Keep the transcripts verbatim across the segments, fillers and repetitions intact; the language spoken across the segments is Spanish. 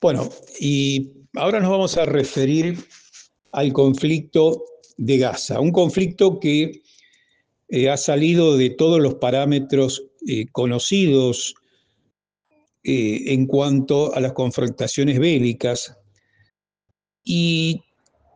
Bueno, y ahora nos vamos a referir al conflicto de Gaza, un conflicto que eh, ha salido de todos los parámetros eh, conocidos eh, en cuanto a las confrontaciones bélicas y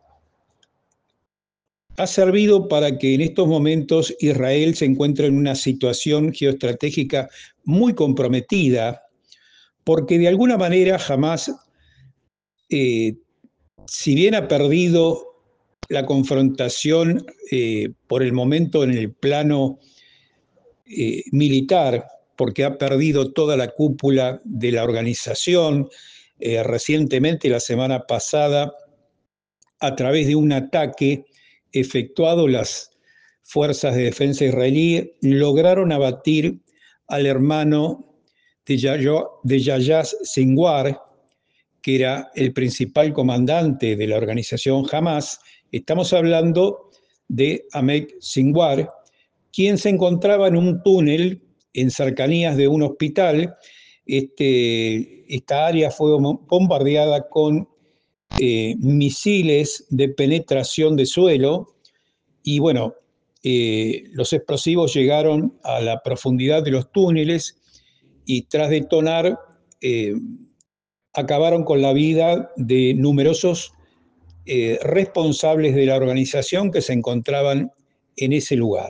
ha servido para que en estos momentos Israel se encuentre en una situación geoestratégica muy comprometida, porque de alguna manera jamás, eh, si bien ha perdido la confrontación eh, por el momento en el plano eh, militar, porque ha perdido toda la cúpula de la organización, eh, recientemente, la semana pasada, a través de un ataque efectuado, las fuerzas de defensa israelí lograron abatir al hermano de Yahya Sinwar, que era el principal comandante de la organización Hamas. Estamos hablando de Ahmed Sinwar, quien se encontraba en un túnel en cercanías de un hospital. Este, esta área fue bombardeada con eh, misiles de penetración de suelo y bueno, eh, los explosivos llegaron a la profundidad de los túneles y tras detonar eh, acabaron con la vida de numerosos eh, responsables de la organización que se encontraban en ese lugar.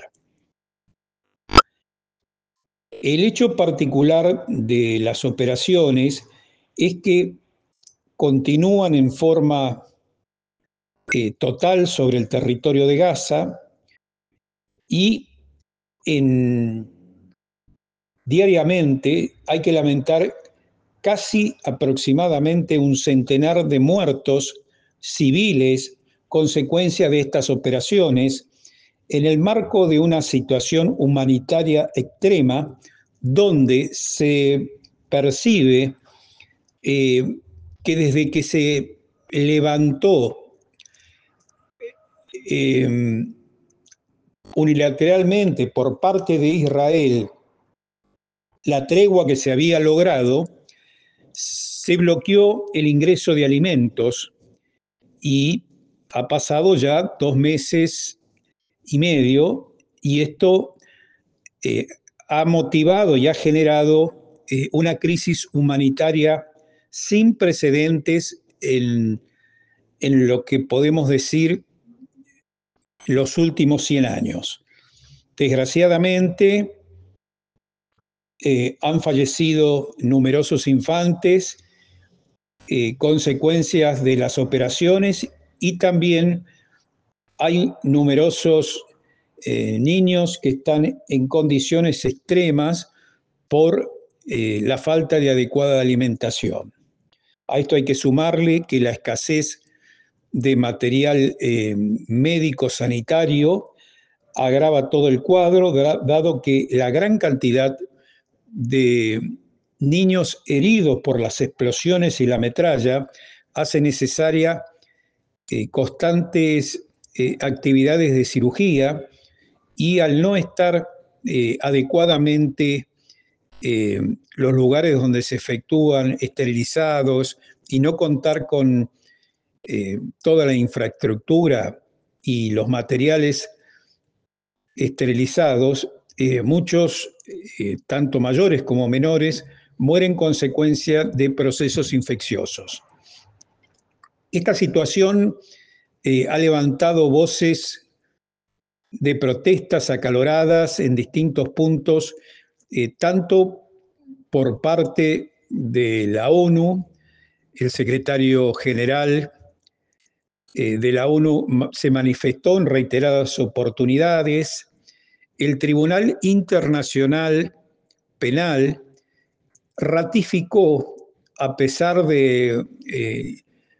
El hecho particular de las operaciones es que continúan en forma eh, total sobre el territorio de Gaza y en, diariamente hay que lamentar casi aproximadamente un centenar de muertos civiles consecuencia de estas operaciones en el marco de una situación humanitaria extrema donde se percibe eh, que desde que se levantó eh, unilateralmente por parte de Israel la tregua que se había logrado, se bloqueó el ingreso de alimentos y ha pasado ya dos meses y medio y esto eh, ha motivado y ha generado eh, una crisis humanitaria sin precedentes en, en lo que podemos decir los últimos cien años. Desgraciadamente, eh, han fallecido numerosos infantes, eh, consecuencias de las operaciones, y también hay numerosos eh, niños que están en condiciones extremas por eh, la falta de adecuada alimentación. A esto hay que sumarle que la escasez de material eh, médico sanitario agrava todo el cuadro, dado que la gran cantidad de niños heridos por las explosiones y la metralla hace necesaria eh, constantes eh, actividades de cirugía, y al no estar eh, adecuadamente eh, los lugares donde se efectúan esterilizados y no contar con eh, toda la infraestructura y los materiales esterilizados, eh, muchos, eh, tanto mayores como menores, mueren consecuencia de procesos infecciosos. Esta situación eh, ha levantado voces de protestas acaloradas en distintos puntos, eh, tanto por parte de la ONU. El secretario general eh, de la ONU se manifestó en reiteradas oportunidades. El Tribunal Internacional Penal ratificó, a pesar de eh,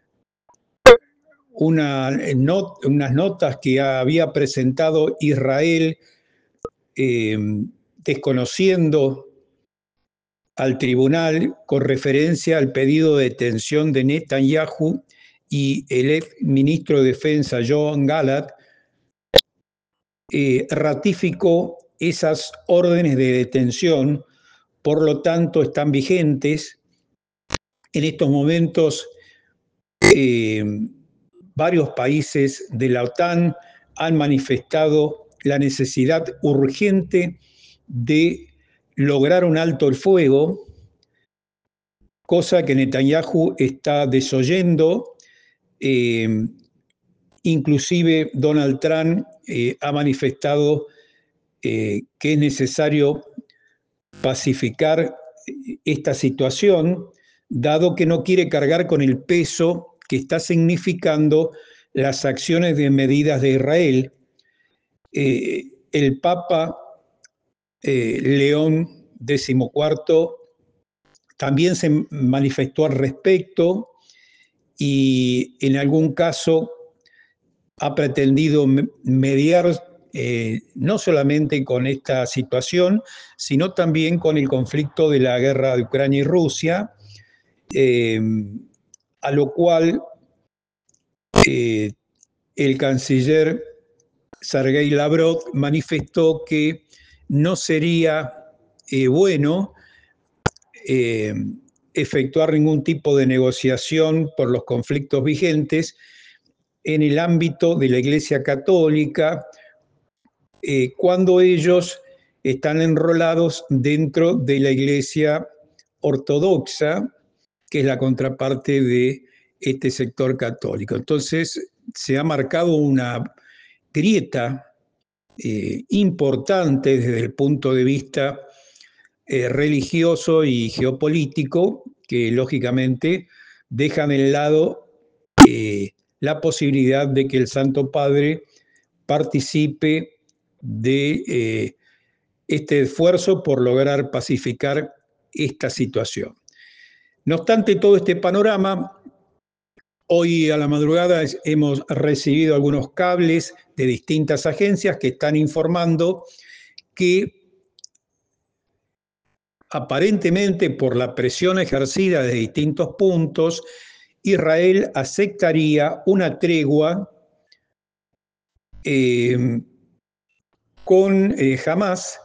una not, unas notas que había presentado Israel eh, desconociendo al tribunal con referencia al pedido de detención de Netanyahu y el ex ministro de Defensa Yoav Gallant, eh, ratificó esas órdenes de detención, por lo tanto están vigentes En estos momentos, eh, varios países de la OTAN han manifestado la necesidad urgente de lograr un alto el fuego, cosa que Netanyahu está desoyendo. Eh, inclusive Donald Trump eh, ha manifestado eh, que es necesario pacificar esta situación, dado que no quiere cargar con el peso que está significando las acciones de medidas de Israel. Eh, el Papa eh, León decimocuarto también se manifestó al respecto y en algún caso ha pretendido mediar eh, no solamente con esta situación, sino también con el conflicto de la guerra de Ucrania y Rusia, eh, a lo cual eh, el canciller Sergei Lavrov manifestó que no sería eh, bueno eh, efectuar ningún tipo de negociación por los conflictos vigentes en el ámbito de la Iglesia Católica, eh, cuando ellos están enrolados dentro de la Iglesia Ortodoxa, que es la contraparte de este sector católico. Entonces, se ha marcado una grieta eh, importante desde el punto de vista eh, religioso y geopolítico, que lógicamente dejan de lado eh, la posibilidad de que el Santo Padre participe de eh, este esfuerzo por lograr pacificar esta situación. No obstante todo este panorama, hoy a la madrugada hemos recibido algunos cables de distintas agencias que están informando que aparentemente por la presión ejercida de distintos puntos, Israel aceptaría una tregua eh, con eh, Hamás,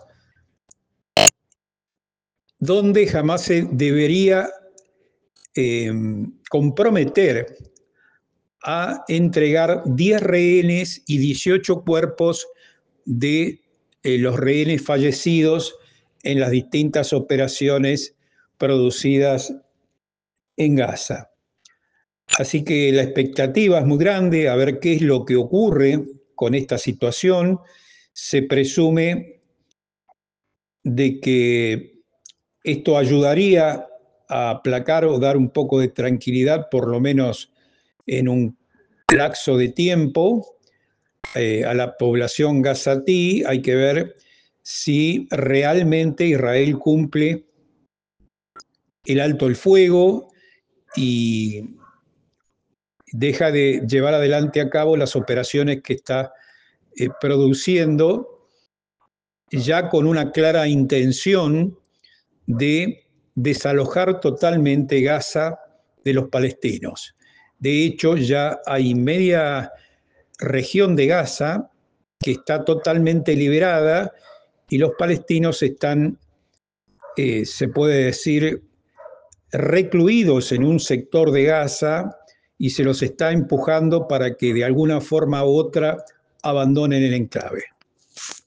donde Hamás se debería eh, comprometer a entregar diez rehenes y dieciocho cuerpos de eh, los rehenes fallecidos en las distintas operaciones producidas en Gaza. Así que la expectativa es muy grande a ver qué es lo que ocurre con esta situación. Se presume de que esto ayudaría a aplacar o dar un poco de tranquilidad, por lo menos en un lapso de tiempo, eh, a la población gazatí. Hay que ver si realmente Israel cumple el alto el fuego y deja de llevar adelante a cabo las operaciones que está eh, produciendo, ya con una clara intención de desalojar totalmente Gaza de los palestinos. De hecho, ya hay media región de Gaza que está totalmente liberada y los palestinos están, eh, se puede decir, recluidos en un sector de Gaza y se los está empujando para que de alguna forma u otra abandonen el enclave.